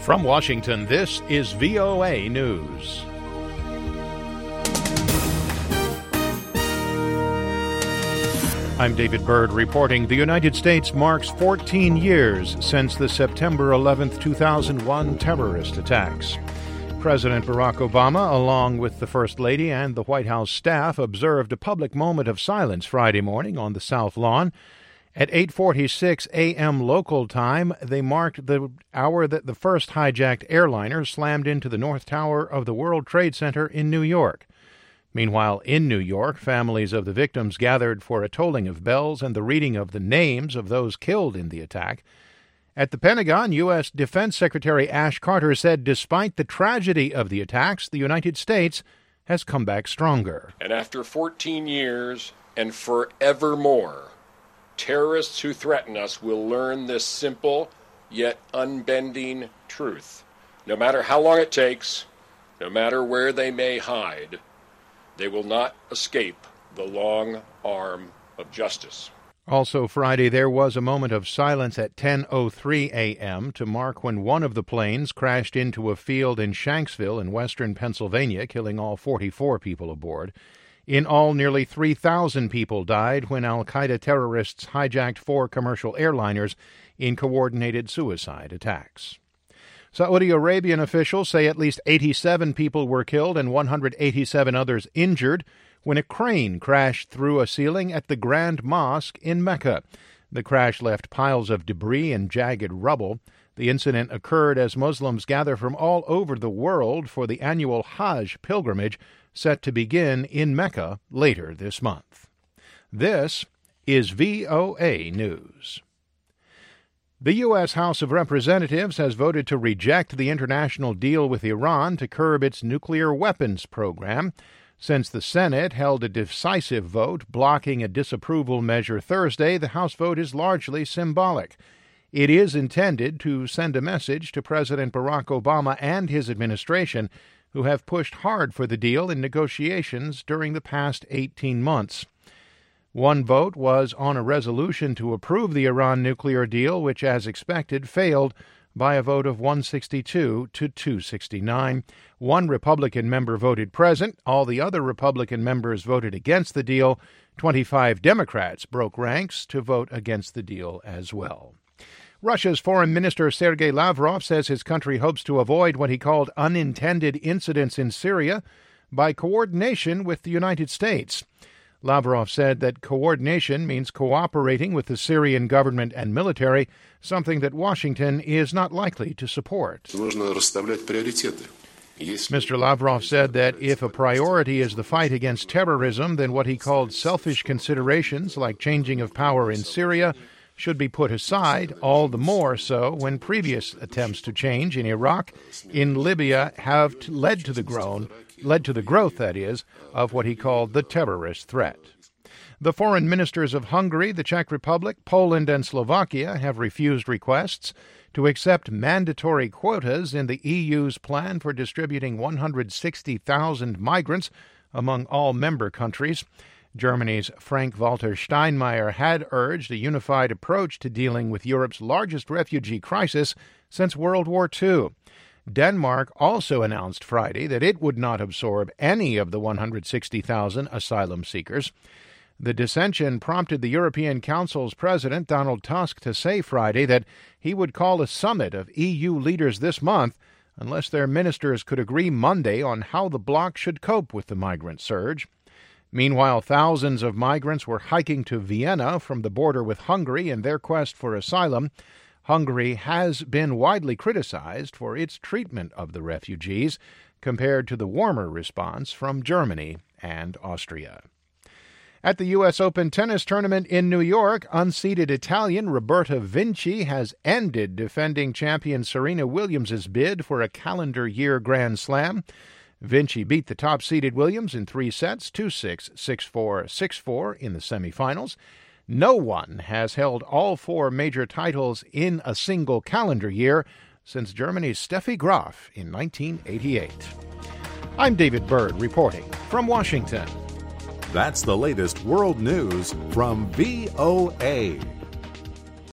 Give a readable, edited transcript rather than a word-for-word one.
From Washington, this is VOA News. I'm David Byrd reporting the United States marks 14 years since the September 11, 2001 terrorist attacks. President Barack Obama, along with the First Lady and the White House staff, observed a public moment of silence Friday morning on the South Lawn. At 8:46 a.m. local time, they marked the hour that the first hijacked airliner slammed into the North Tower of the World Trade Center in New York. Meanwhile, in New York, families of the victims gathered for a tolling of bells and the reading of the names of those killed in the attack. At the Pentagon, U.S. Defense Secretary Ash Carter said despite the tragedy of the attacks, the United States has come back stronger. And after 14 years and forevermore, terrorists who threaten us will learn this simple yet unbending truth. No matter how long it takes, no matter where they may hide, they will not escape the long arm of justice. Also Friday, there was a moment of silence at 10:03 a.m. to mark when one of the planes crashed into a field in Shanksville in western Pennsylvania, killing all 44 people aboard. In all, nearly 3,000 people died when al-Qaeda terrorists hijacked 4 commercial airliners in coordinated suicide attacks. Saudi Arabian officials say at least 87 people were killed and 187 others injured when a crane crashed through a ceiling at the Grand Mosque in Mecca. The crash left piles of debris and jagged rubble. The incident occurred as Muslims gather from all over the world for the annual Hajj pilgrimage set to begin in Mecca later this month. This is VOA News. The U.S. House of Representatives has voted to reject the international deal with Iran to curb its nuclear weapons program. Since the Senate held a decisive vote blocking a disapproval measure Thursday, the House vote is largely symbolic. It is intended to send a message to President Barack Obama and his administration, who have pushed hard for the deal in negotiations during the past 18 months. One vote was on a resolution to approve the Iran nuclear deal, which, as expected, failed by a vote of 162 to 269. One Republican member voted present. All the other Republican members voted against the deal. 25 Democrats broke ranks to vote against the deal as well. Russia's Foreign Minister Sergei Lavrov says his country hopes to avoid what he called unintended incidents in Syria by coordination with the United States. Lavrov said that coordination means cooperating with the Syrian government and military, something that Washington is not likely to support. Mr. Lavrov said that if a priority is the fight against terrorism, then what he called selfish considerations like changing of power in Syria should be put aside, all the more so when previous attempts to change in Iraq, in Libya, have led to the growth, that is, of what he called the terrorist threat. The foreign ministers of Hungary, the Czech Republic, Poland, and Slovakia have refused requests to accept mandatory quotas in the EU's plan for distributing 160,000 migrants among all member countries. Germany's Frank-Walter Steinmeier had urged a unified approach to dealing with Europe's largest refugee crisis since World War II. Denmark also announced Friday that it would not absorb any of the 160,000 asylum seekers. The dissension prompted the European Council's President Donald Tusk to say Friday that he would call a summit of EU leaders this month unless their ministers could agree Monday on how the bloc should cope with the migrant surge. Meanwhile, thousands of migrants were hiking to Vienna from the border with Hungary in their quest for asylum. Hungary has been widely criticized for its treatment of the refugees compared to the warmer response from Germany and Austria. At the U.S. Open tennis tournament in New York, unseeded Italian Roberta Vinci has ended defending champion Serena Williams' bid for a calendar year Grand Slam. Vinci beat the top-seeded Williams in 3 sets, 2-6, 6-4, 6-4 in the semifinals. No one has held all 4 major titles in a single calendar year since Germany's Steffi Graf in 1988. I'm David Byrd reporting from Washington. That's the latest world news from VOA.